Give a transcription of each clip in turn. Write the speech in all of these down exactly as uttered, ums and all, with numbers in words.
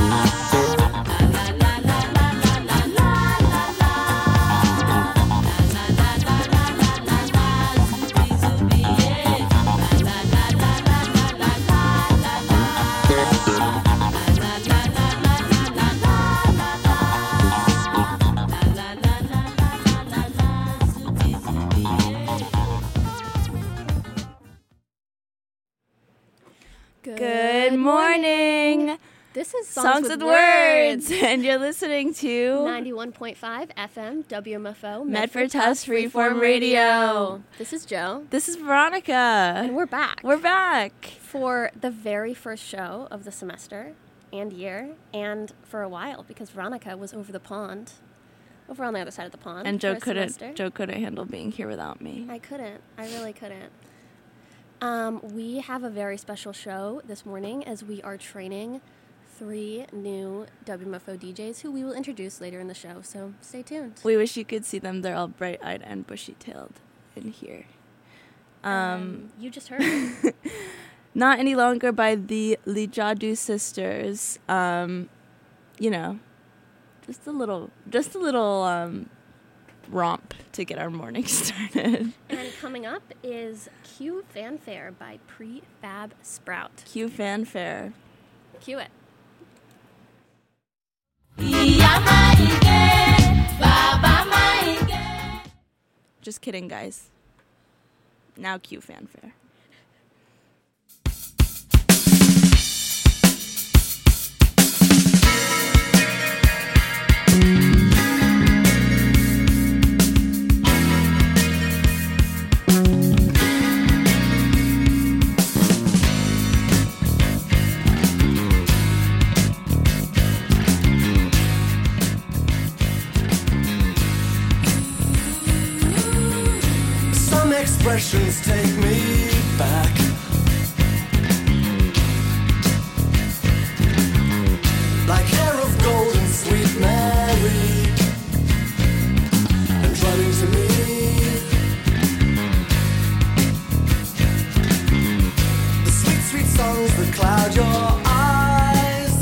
Good morning. This is Songs, Songs with, with Words. Words, and you're listening to ninety-one point five F M W M F O Medford Tufts Freeform Radio. This is Joe. This is Veronica. And we're back. We're back. For the very first show of the semester and year, and for a while, because Veronica was over the pond, over on the other side of the pond. And Joe for a couldn't semester. Joe couldn't handle being here without me. I couldn't. I really couldn't. Um, we have a very special show this morning as we are training three new W M F O D Js who we will introduce later in the show, so stay tuned. We wish you could see them. They're all bright-eyed and bushy-tailed in here. Um, Um, you just heard. not any longer by the Lijadu sisters. Um, you know, just a little, just a little um, romp to get our morning started. And coming up is Q Fanfare by Prefab Sprout. Cue fanfare. Cue it. Just kidding, guys. Now cue fanfare. Expressions take me back. Like hair of gold and sweet Mary, and running to me. The sweet, sweet songs that cloud your eyes.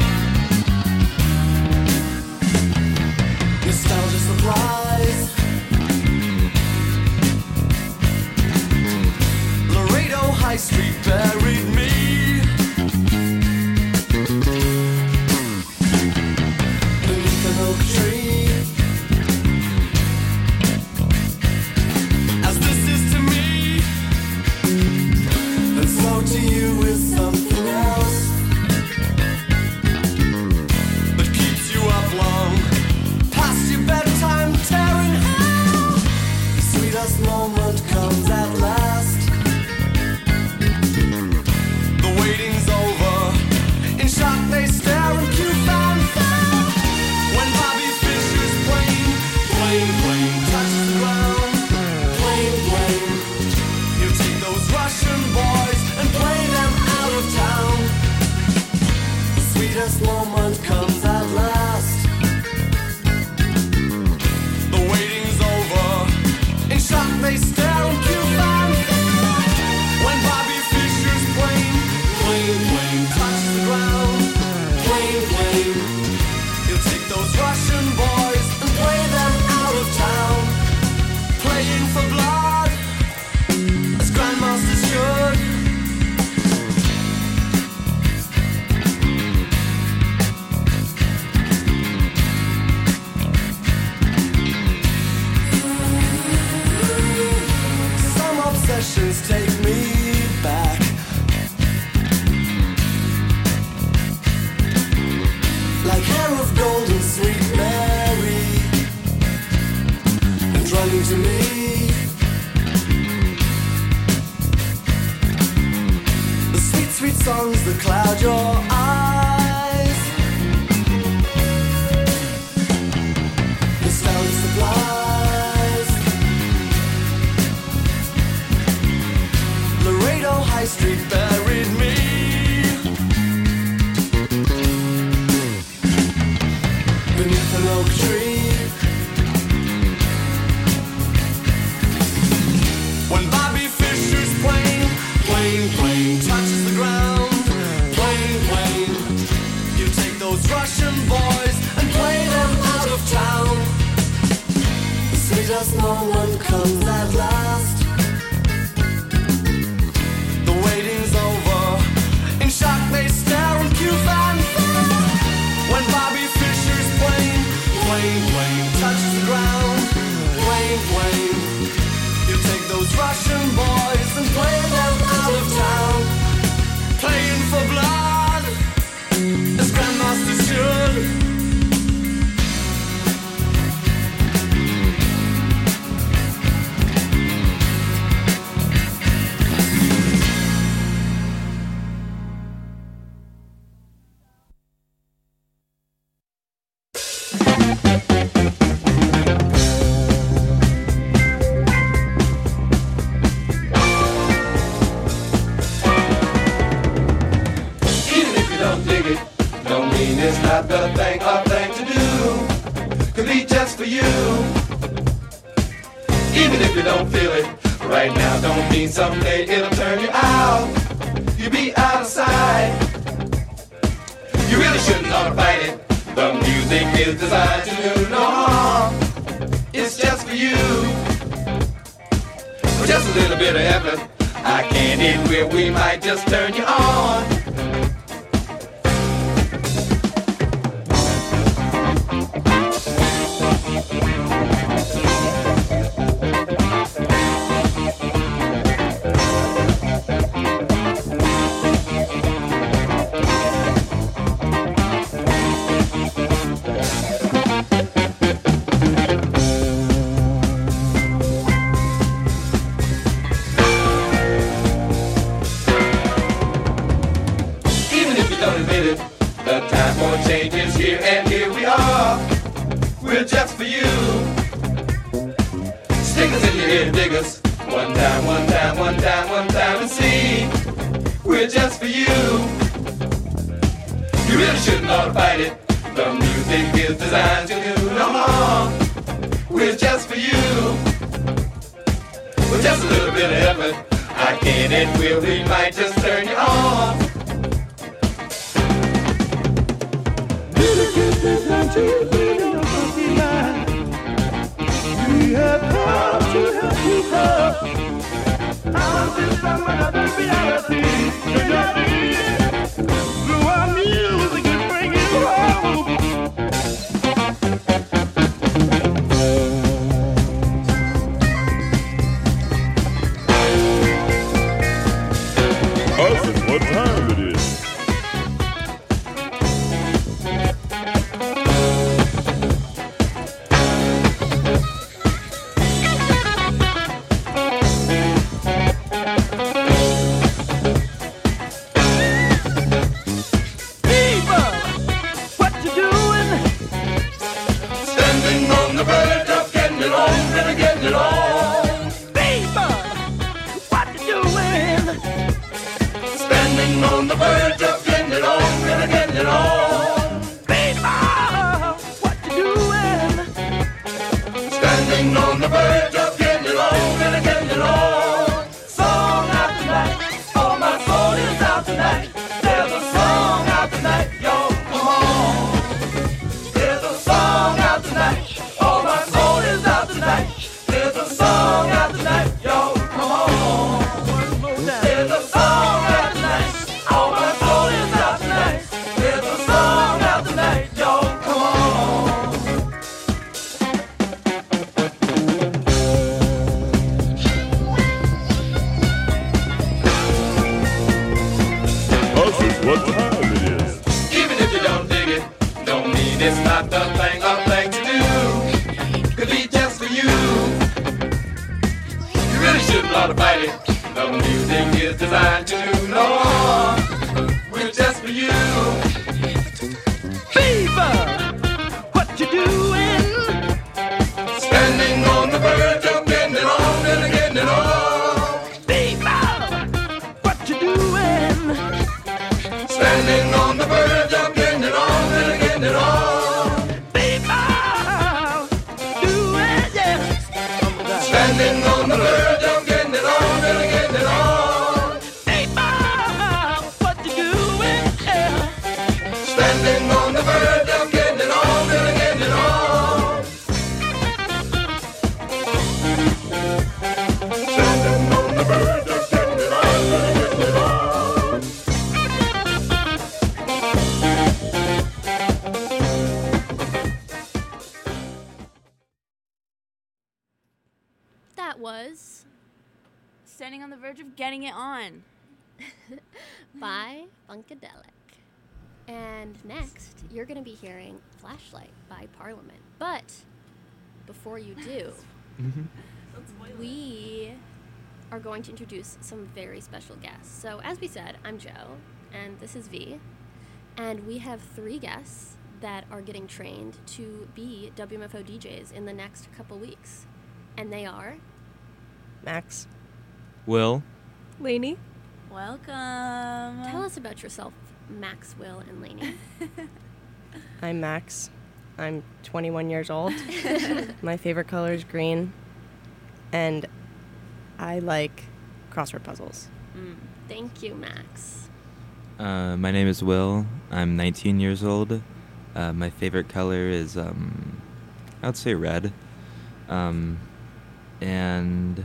Nostalgia supplies. High Street buried me. Beneath an oak tree. As this is to me, and so to you is something else that keeps you up long, past your bedtime, tearing hell. The sweetest moment comes at last. Waiting's over. In shock they stare and cue fanfare. When Bobby Fischer's plane, plane, plane touches the ground. Plane, plane. He'll take those Russian boys and play them out of town. The sweetest moment comes at last. The waiting's over. In shock they stare and cue fanfare. When Bobby Fischer's plane, plane, plane, touch the ground. Plane, plane. He'll take those Russian boys and play them out of town. Playing for blood, as grandmasters should. Some obsessions take me back. Like hair of gold and sweet Mary, and running to me. The sweet, sweet songs that cloud your eyes. Nostalgia supplies. Laredo High Street buried me. Beneath an oak tree. When Bobby Fischer's plane, plane, plane touches the ground. Plane, plane. You take those those Russian boys and play them out of town. Say just no one comes at last. The waiting's over. In shock they stare and cue fanfare. When Bobby Fischer's plane, plane, plane touches the ground. Plane, plane. You take those Russian boys and play them out of town. Playing for blood, as grandmasters should. It's not the thing or thing to do. Could be just for you. Even if you don't feel it right now, don't mean someday it'll turn you out. You'll be out of sight. You really shouldn't ought to fight it. The music is designed to do no harm. It's just for you. With just a little bit of effort, I can't end where we might just turn you on. Changes here and here we are. We're just for you. Stickers in your ear, diggers. One time, one time, one time, one time and see. We're just for you. You really shouldn't ought to fight it. The music is designed to do no harm. We're just for you. With just a little bit of effort, I can't and will, we might just turn you on. We have come to help you up. Now this from another reality. Through our music and bring you home. Husband, what time it is? Standing on the verge of getting it on and getting it on. that was Standing on the Verge of Getting It On. by Funkadelic. And next, you're going to be hearing Flashlight by Parliament. But before you do, we are going to introduce some very special guests. So as we said, I'm Joe, and this is V. And we have three guests that are getting trained to be W M F O D Js in the next couple weeks. And they are... Max. Will. Lainey. Welcome. Tell us about yourself, Max, Will, and Lainey. I'm Max. I'm twenty-one years old. My favorite color is green. And I like crossword puzzles. Mm. Thank you, Max. Uh, my name is Will. I'm nineteen years old. Uh, my favorite color is, um, I would say red. Um, and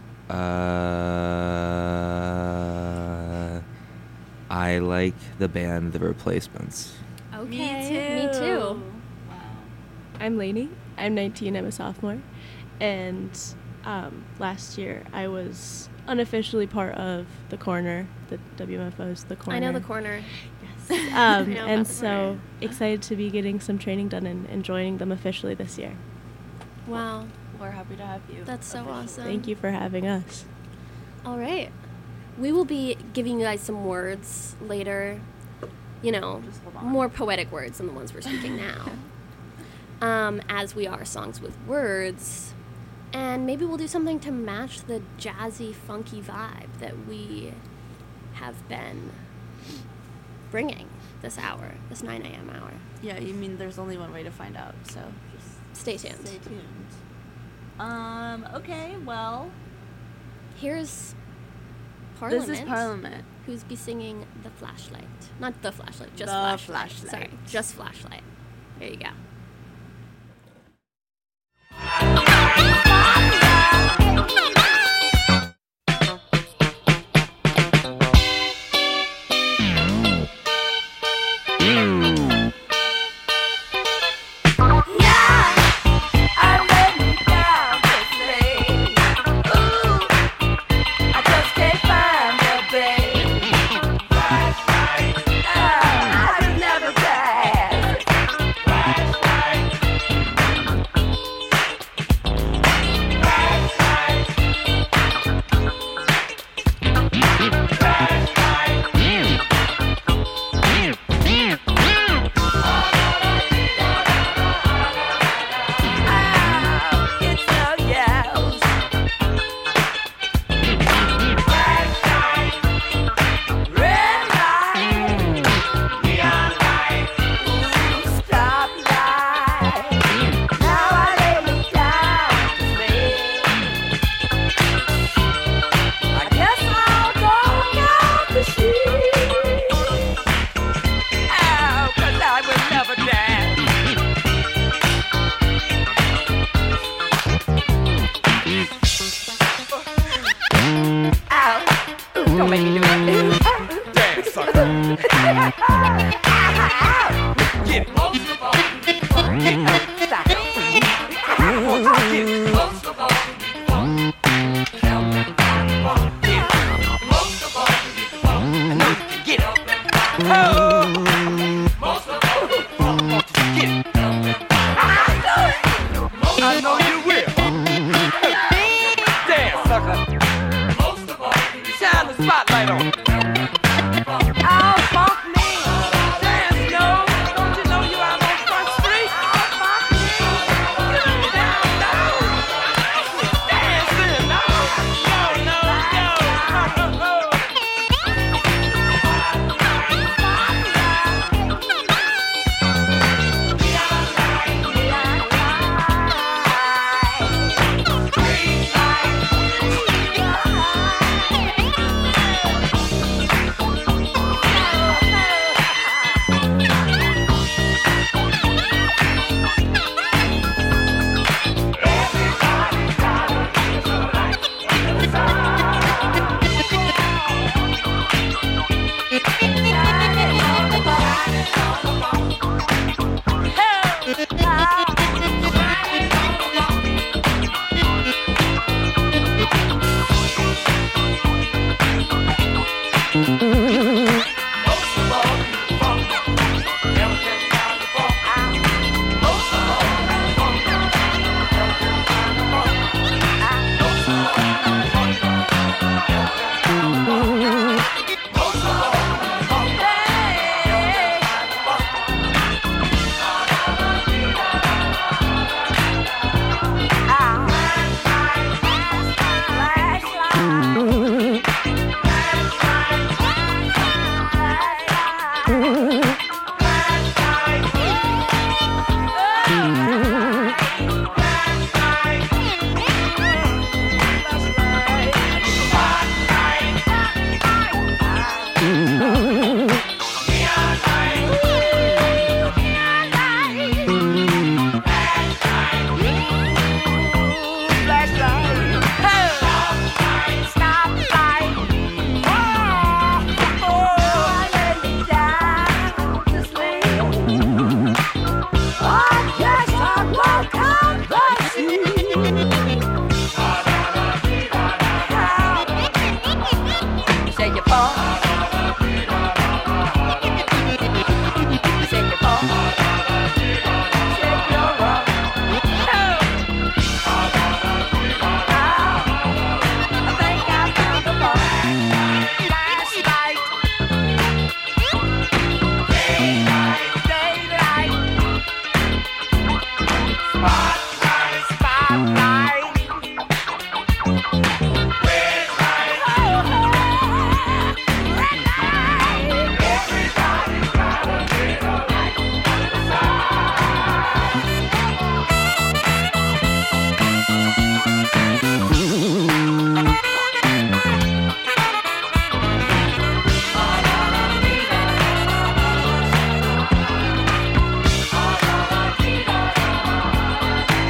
uh, I like the band The Replacements. Okay. Me too. I'm Lainey. I'm nineteen. I'm a sophomore. And um, last year I was unofficially part of The Corner, the W M F O's The Corner. I know The Corner. Yes. Um, I know and about The so Corner. excited to be getting some training done and, and joining them officially this year. Wow. We're happy to have you. That's so awesome. Thank you for having us. All right. We will be giving you guys some words later. You know, Just hold on. more poetic words than the ones we're speaking now. Um, as we are songs with words. And maybe we'll do something to match the jazzy, funky vibe that we have been bringing this hour, this nine a.m. hour. Yeah, you mean there's only one way to find out, so just Stay tuned. stay tuned. Um, okay, well, Here's Parliament. this is Parliament. Who's be singing The Flashlight. Not The Flashlight, just The Flashlight. Flashlight. Sorry, just Flashlight. There you go. Don't make me do that. Damn, sucker. Get it. Most of all, get it. Stop. Get it. Most of all, count that ball. Get it. Most of all, I know you can get it. Oh. Most of all, get it. I know you will. Damn, sucker. Most of all, shine the spotlight on me. Thank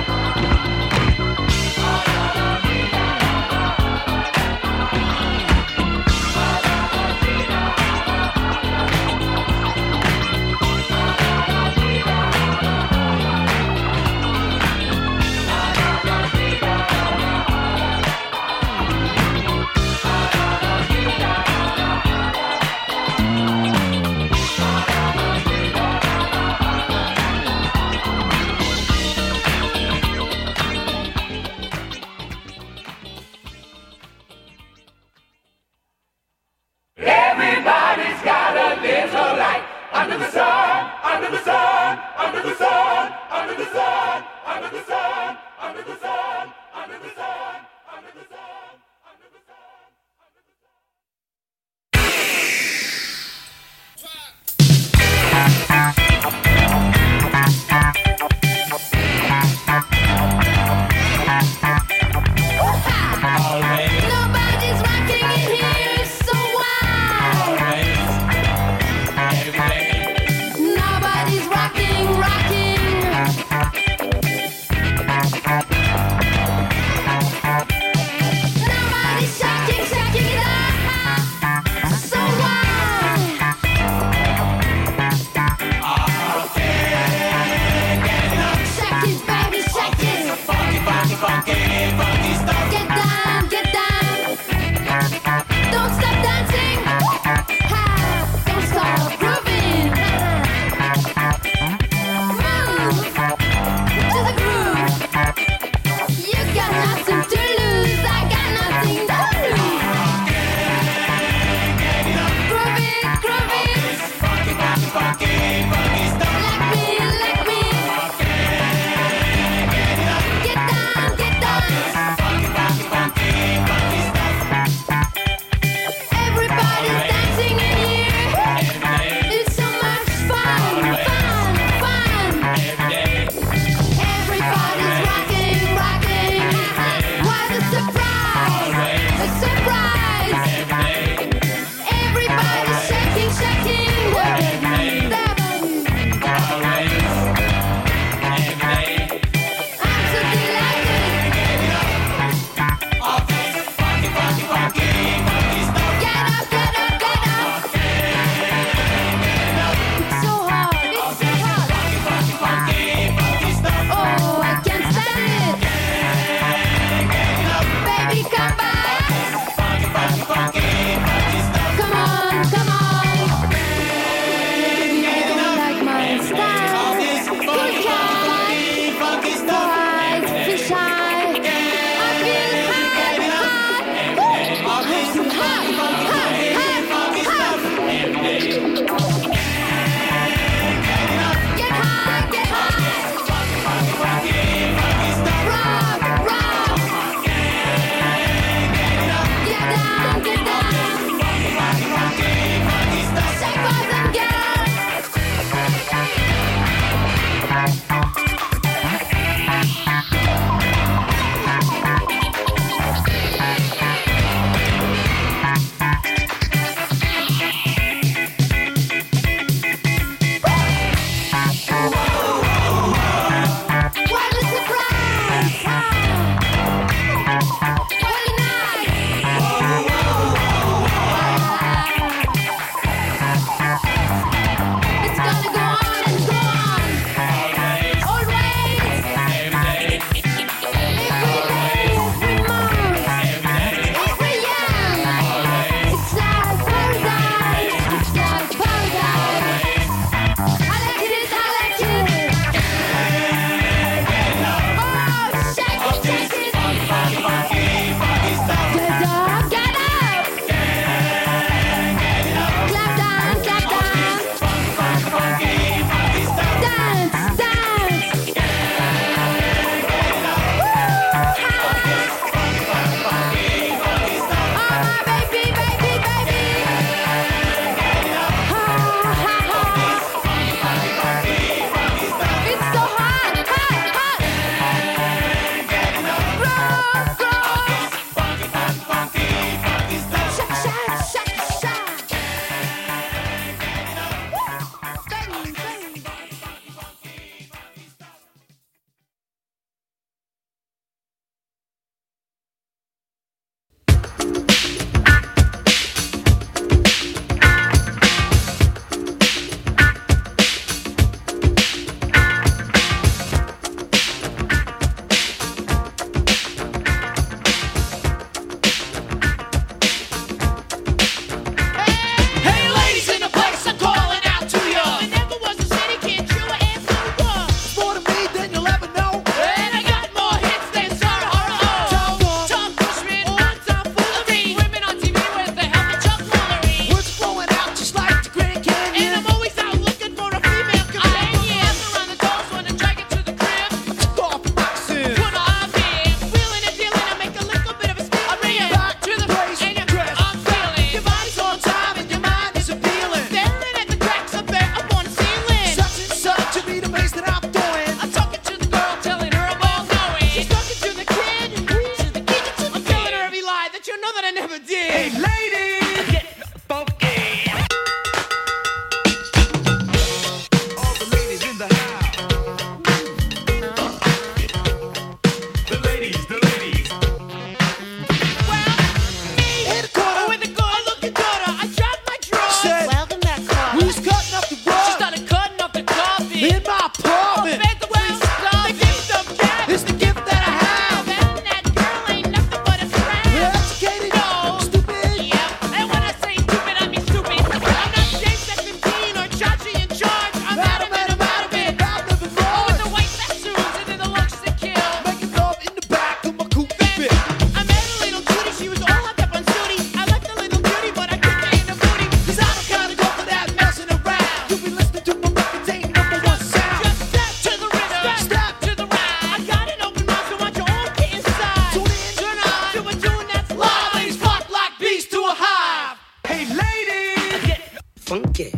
woman. The gift of gab is the gift that I have. That girl ain't nothing but a scrap. Educated, No. stupid. Yep. And when I say stupid, I mean stupid. I'm not James seventeen or Chachi in charge. I'm Adam, Adam and Adam, I'm out of it. Adam, living Oh, large. with the white sassoons and then the looks that kill. Making love in the back of my coupe fit. I met a little cutie, she was all hopped up on Sooty. I liked the little beauty, but I couldn't get in the booty. Cause I don't kinda go for that messing around. You be listening to my records, ain't number one sound. Just step to the rhythm, Step. to the right. I got an open mouth, so want you all get inside. Tune in. Turn on to a tune that's Live, live. ladies flock like bees to a hive. Hey ladies, get funky.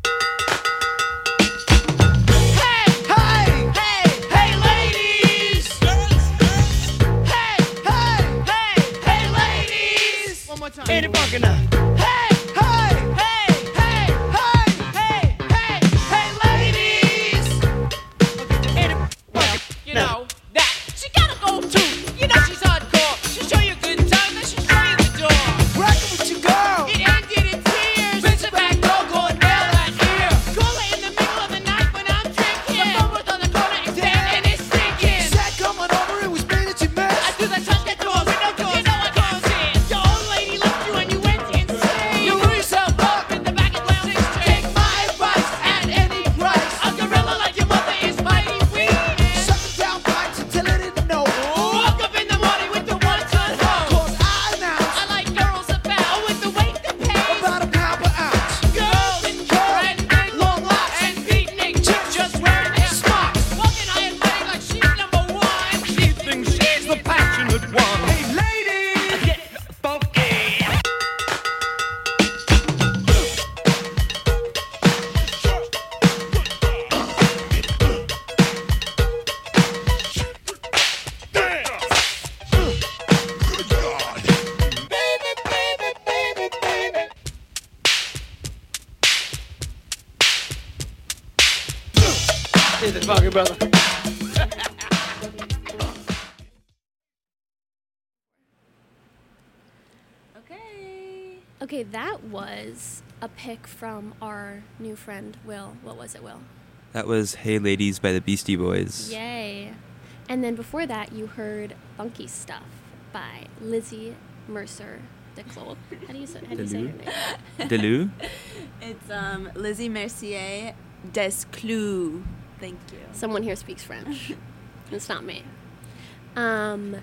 Hey, Hey, hey, hey, ladies. Hey, hey, hey, hey, ladies. One more time. ain't it funky now? Hey, Hey, hey, hey, hey, hey, hey, hey, ladies. ain't it Well, you know that she gotta go too. You know she's hardcore. She'll show you a good time, then she'll show you the door. rockin' with your girl? It ended in tears. Bitch, the back door, go and nail that ear. Call her in the middle of the night when I'm drinking. The phone was on the corner and dead and it's stinking. Said coming over, it was me that you I missed. do the touch that door, window doors. You know what comes in. Your old lady left you and you went insane. You blew yourself up. in the back of the six Take my advice at any price. A gorilla like your mother is mighty weak. Sucking down pipes until it didn't know. Woke up in the morning with the one-ton hose. Cause I announced I like girls about oh, with the weight that pays. about a pound per ounce. Girls in branding, Long locks. and beatnik, chicks just wearing their smocks. Walking high and mighty like she's number one. She thinks she's the passionate one. Hey ladies, get funky. Is it funky, brother? Okay. Okay, that was a pick from our new friend, Will. What was it, Will? That was Hey Ladies by the Beastie Boys. Yay. And then before that, you heard Funky Stuff by Lizzie Mercer DeClaux. How do you say, how do you say her name? Deleu? It's um, Lizzie Mercier Desclous. Thank you. Someone here speaks French. It's not me. Um,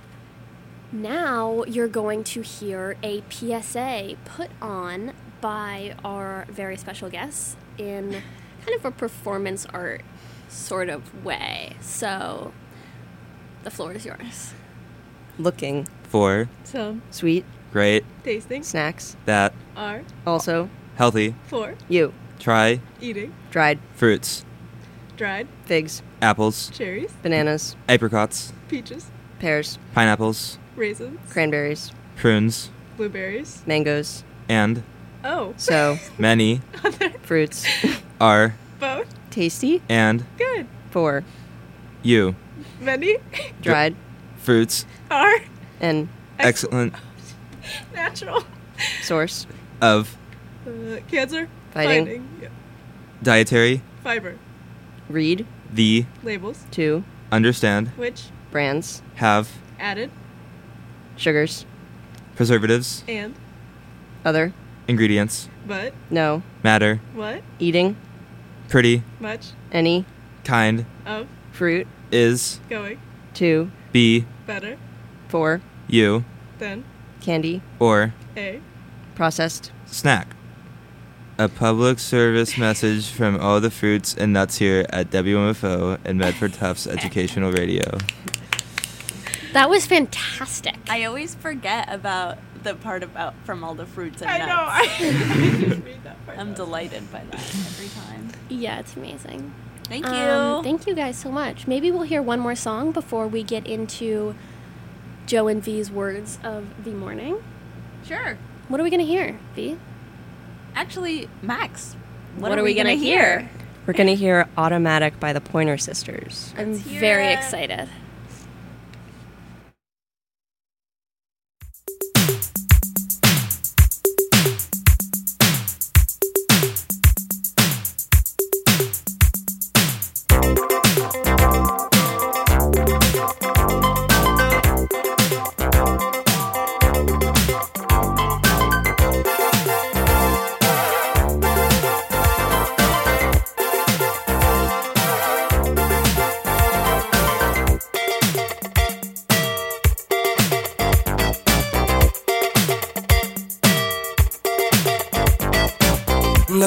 now you're going to hear a P S A put on by our very special guests in kind of a performance art sort of way. So the floor is yours. Looking, For, Some sweet, great, tasting snacks, that, are also, healthy, for you, try, eating dried fruits, dried figs, apples, cherries, bananas, apricots, peaches, pears, pineapples, raisins, cranberries, prunes, blueberries. mangoes, and Oh, so, many other fruits, are both tasty, and good. for, you Many dried, fruits are and excellent natural. source, of Uh, cancer Fighting. yeah. dietary Fiber read, the labels to, understand which brands, have added sugars, preservatives and other, ingredients but no, matter what eating, pretty much any, kind of fruit, is going to, be better for, you than candy, or a processed, snack. A public service message from all the fruits and nuts here at W M F O and Medford Tufts Educational Radio. That was fantastic. I always forget about the part about from all the fruits and I nuts. know. I, I didn't read that part. I'm delighted by that every time. Yeah, it's amazing. Thank you. Um, thank you guys so much. Maybe we'll hear one more song before we get into Joe and V's words of the morning. Sure. What are we going to hear, V? Actually, Max, what, What are we gonna hear? We're going to hear Automatic by the Pointer Sisters. I'm Let's hear very it. excited. Thank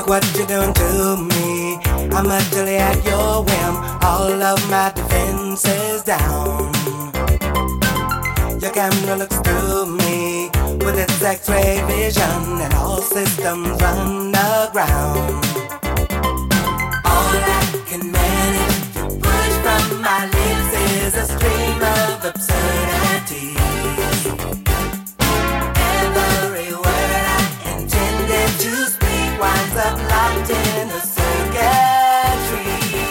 Look what you're doing to me. I'm utterly at your whim. All of my defenses down. Your camera looks through me with its X-ray vision, and all systems run aground. All I can manage to push from my lips is a stream of absurdity. Every word I intended to speak winds up locked in a circuitry.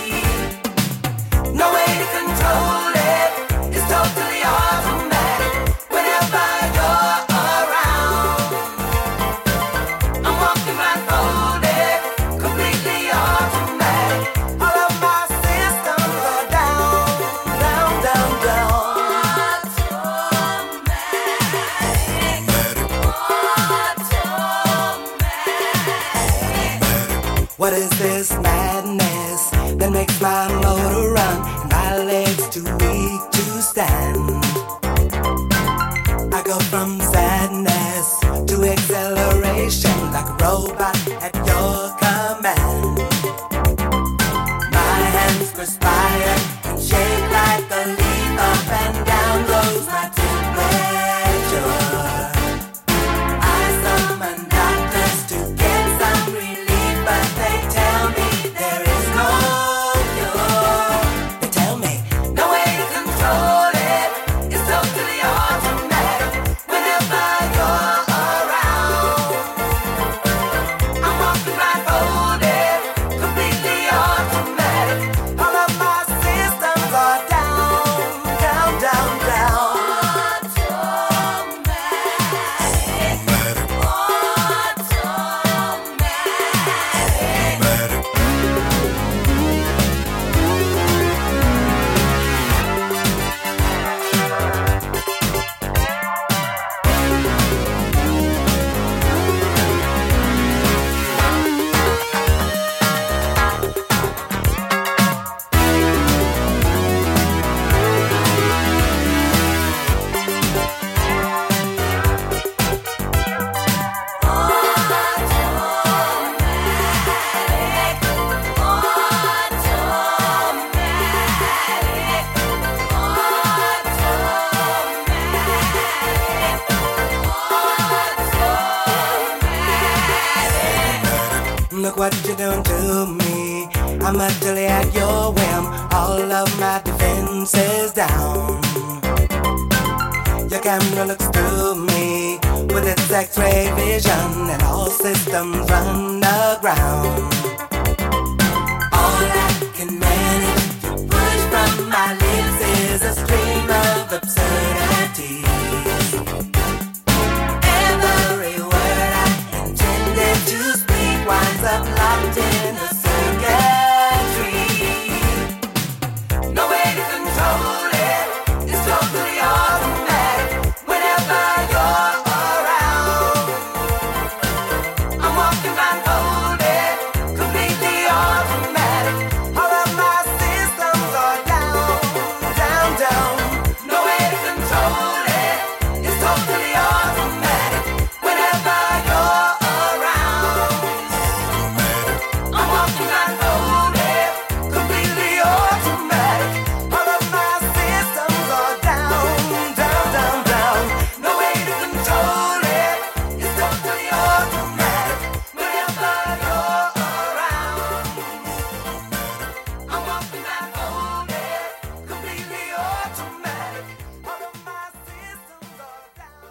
No way to control it, it's totally automatic. Whenever you're around, I'm walking blindfolded, completely automatic. All of my systems are down, down, down, down. What is this madness that makes my motor run and my legs too weak to stand? I go from sadness to acceleration like a robot at your command. My hands perspire and shake like a leaf. Up and down goes my temperature. I summon doctors to get some relief, but they tell me there is no cure. They tell me no way to control it, it's totally automatic. Whenever you're around, I'm walking blindfolded, completely automatic. All of my systems are down, down, down, down. Look what you're doing to me. I'm utterly at your whim. All of my defenses down. Your camera looks through me with its X-ray vision, and all systems run aground. All I can manage to push from my lips is a stream of absurdity. Every word I intended to speak winds up locked in a circuitry. No way to control it, it's totally automatic. Whenever you're around, I'm walking blindfolded, completely automatic. All of my systems are down, down, down. No way to control it, it's totally automatic. Whenever you're around, I'm walking blindfolded, completely automatic. All of my systems are down, down, down, down. No way to control it, it's totally automatic. Whenever you're around, I'm walking blindfolded, completely automatic. All of my systems are down.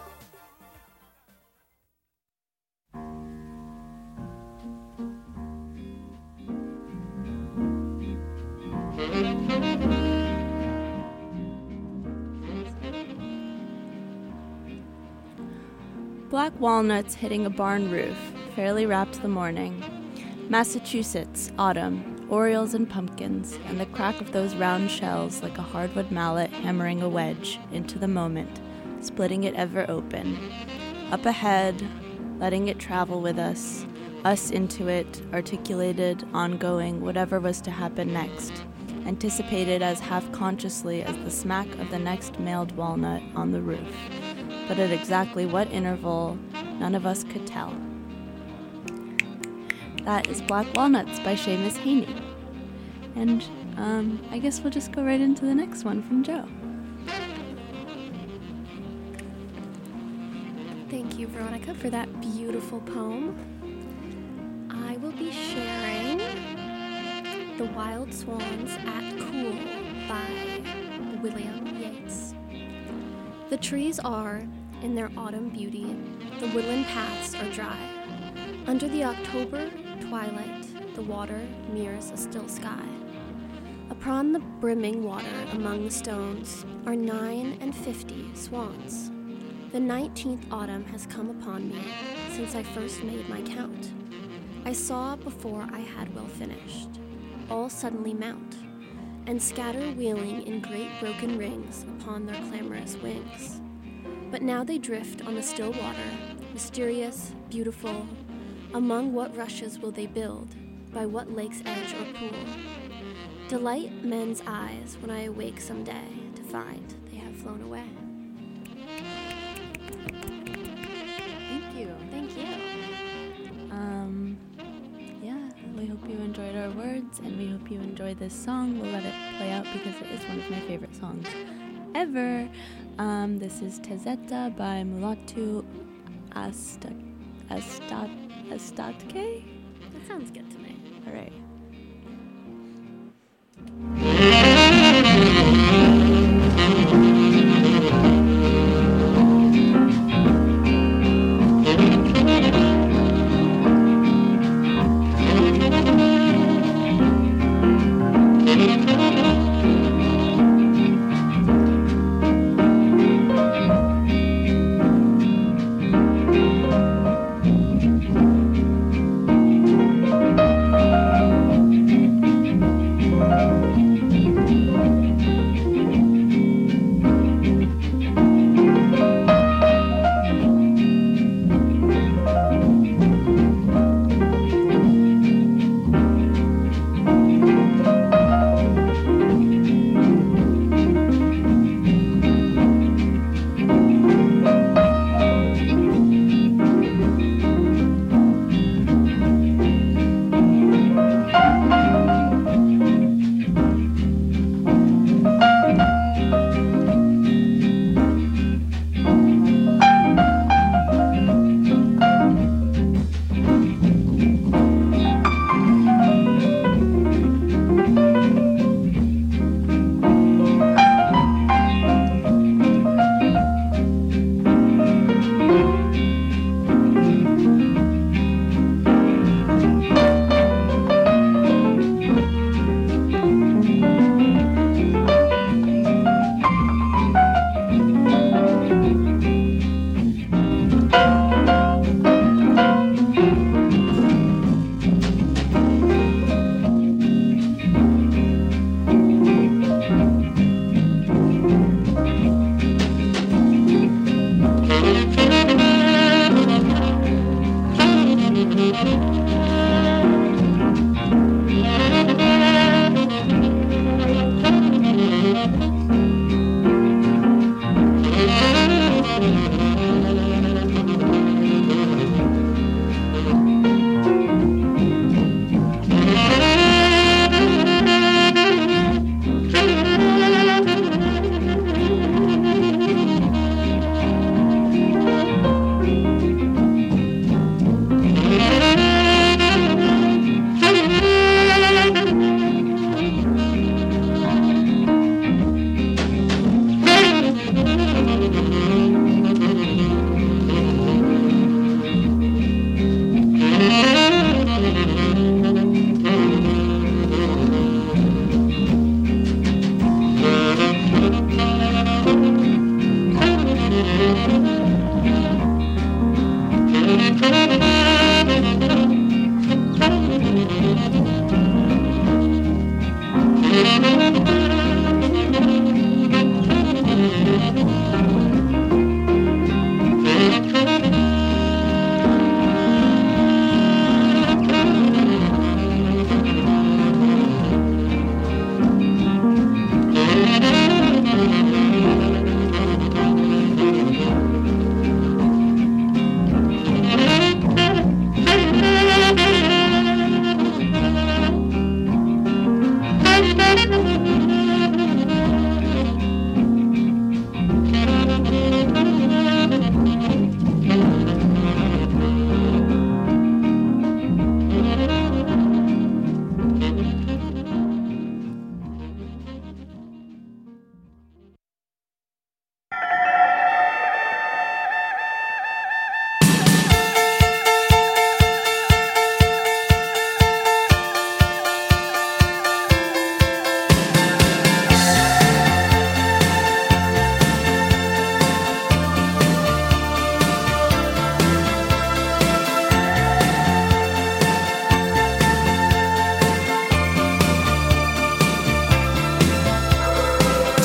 Black walnuts hitting a barn roof fairly wrapped the morning. Massachusetts, autumn, orioles and pumpkins, and the crack of those round shells like a hardwood mallet hammering a wedge into the moment, splitting it ever open. Up ahead, letting it travel with us, us into it, articulated, ongoing, whatever was to happen next, anticipated as half-consciously as the smack of the next mailed walnut on the roof. But at exactly what interval, none of us could tell. That is Black Walnuts by Seamus Haney. And um, I guess we'll just go right into the next one from Joe. Thank you, Veronica, for that beautiful poem. I will be sharing The Wild Swans at Cool by William Yeats. The trees are in their autumn beauty, the woodland paths are dry. Under the October twilight, the water mirrors a still sky. Upon the brimming water among the stones are nine and fifty swans. The nineteenth autumn has come upon me since I first made my count. I saw before I had well finished, all suddenly mount, and scatter wheeling in great broken rings upon their clamorous wings. But now they drift on the still water, mysterious, beautiful. Among what rushes will they build? By what lake's edge or pool? Delight men's eyes when I awake someday to find they have flown away. Thank you. Thank you. Um, yeah, we hope you enjoyed our words, and we hope you enjoyed this song. We'll let it play out because it is one of my favorite songs ever. Um, this is Tezeta by Mulatu Asta, Asta, Astatke? That sounds good to me. All right. Thank you.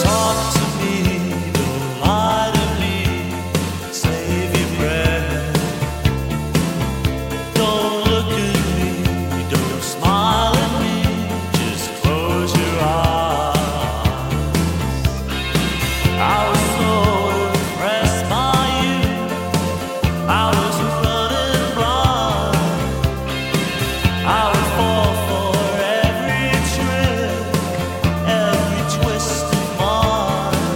Talk to me, don't lie to me, save your breath. Don't look at me, don't smile at me, just close your eyes. I was so impressed by you, I was running blind. I would fall for every trick, every twist of mine.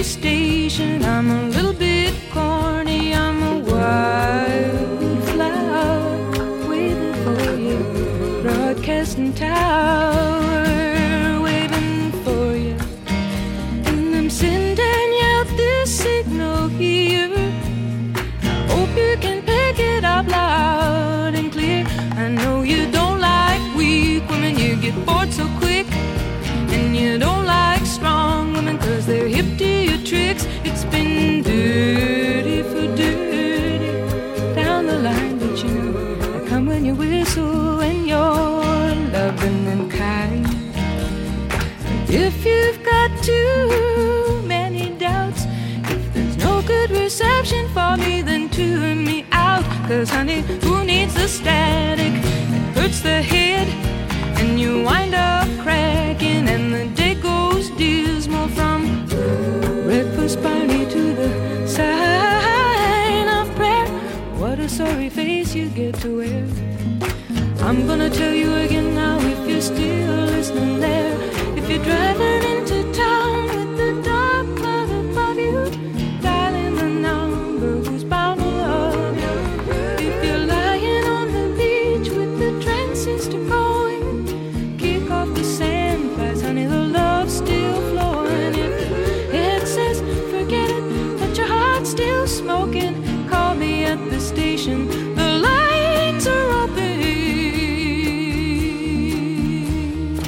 station. I'm a little bit corny, I'm a wildflower waiting for you. Broadcasting tower waiting for you. And I'm sending out this signal here. Hope you can pick it up loud and clear. I know you don't like weak women, you get bored so quick. And you don't like strong women, cause they're hip to your tricks. It's been dirty for dirty down the line, but you know I come when you whistle and you're loving and kind. And if you've got too many doubts, if there's no good reception for me, then tune me out. Cause honey, who needs the static? It hurts the head and you wind up cracking, and the day goes dismal from breakfast party to the sign of prayer. What a sorry face you get to wear. I'm gonna tell you again now, if you're still listening there. If you're driving into town with the dark cloud above you, dialing the number who's bound to love you. If you're lying on the beach with the transistor going, kick off the sand flies, honey, the love's still flowing. If it says forget it, but your heart's still smoking, call me at the station, the lights are open.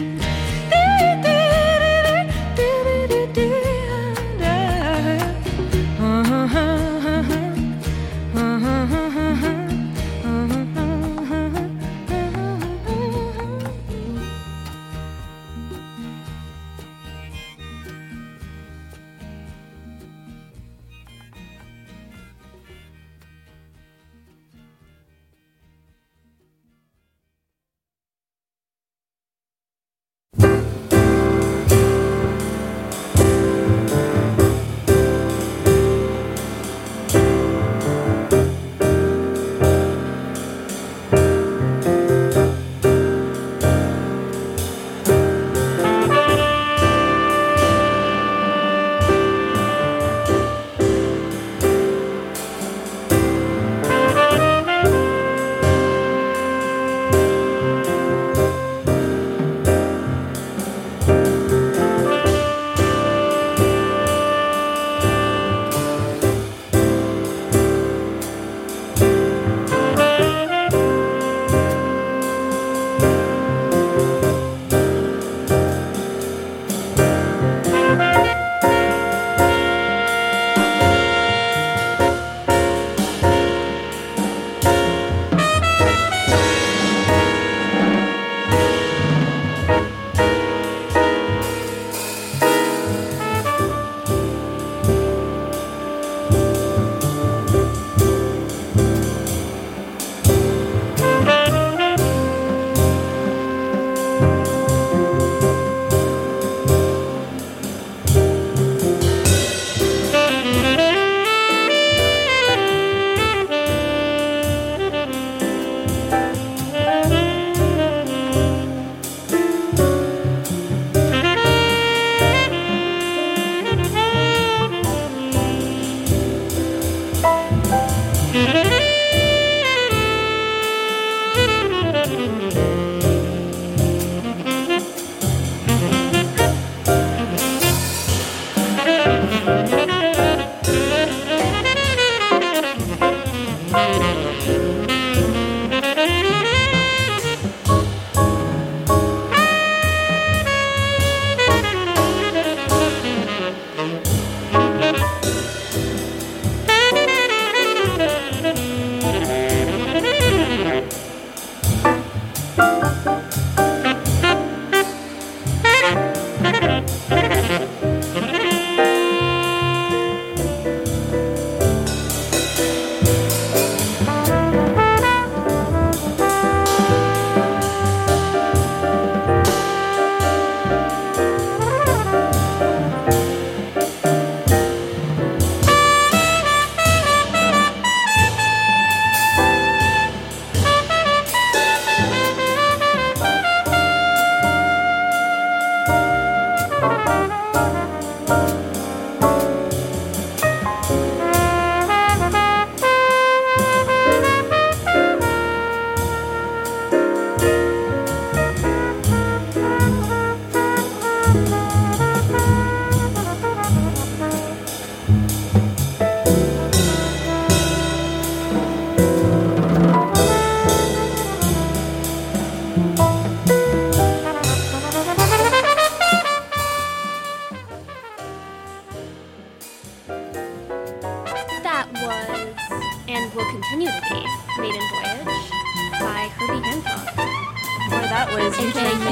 continue to be Maiden Voyage by Herbie Hancock. Before that was You aka Turn Me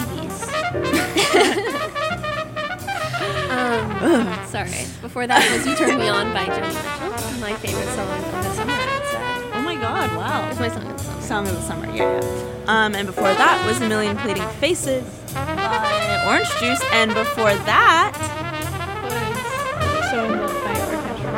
Um, sorry. Before that was You Turn Me On by Joni Mitchell. My favorite song of the summer, I'd say. Oh my god, wow. It's my song of the summer. Song of the Summer, yeah, yeah. Um, and before that was A Million Pleading Faces by Orange Juice. And before that was So in Love by Orchestra.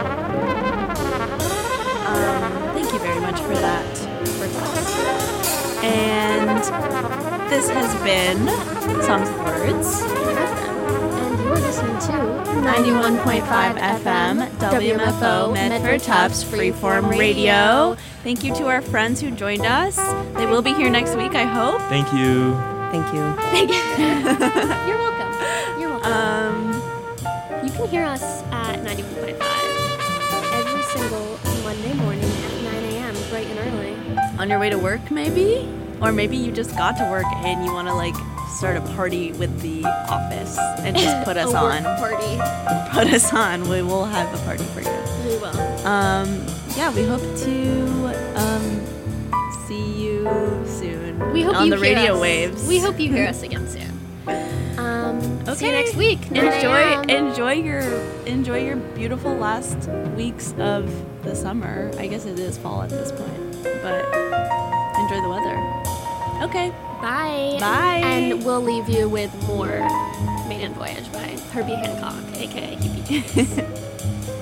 Um, thank you very much for that request. And this has been Songs with Words. And you're listening to ninety-one point five F M, W M F O, Medford Tufts, Freeform Radio. Thank you to our friends who joined us. They will be here next week, I hope. Thank you. Thank you. Thank you. You're welcome. You're welcome. Um, you can hear us at ninety-one point five every single Monday morning at nine a.m. bright and early. On your way to work, maybe? Or maybe you just got to work and you want to, like, start a party with the office and just put us a on. work party. Put us on. We will have a party for you. We will. Um, yeah, we hope to um, see you soon We hope on you the hear radio us. waves. We hope you hear us again soon. Um, Okay. See you next week. nine Enjoy, a.m. enjoy your, enjoy your beautiful last weeks of the summer. I guess it is fall at this point, but enjoy the weather. Okay. Bye. Bye. And we'll leave you with more Maiden Voyage by Herbie Hancock, aka Hippie.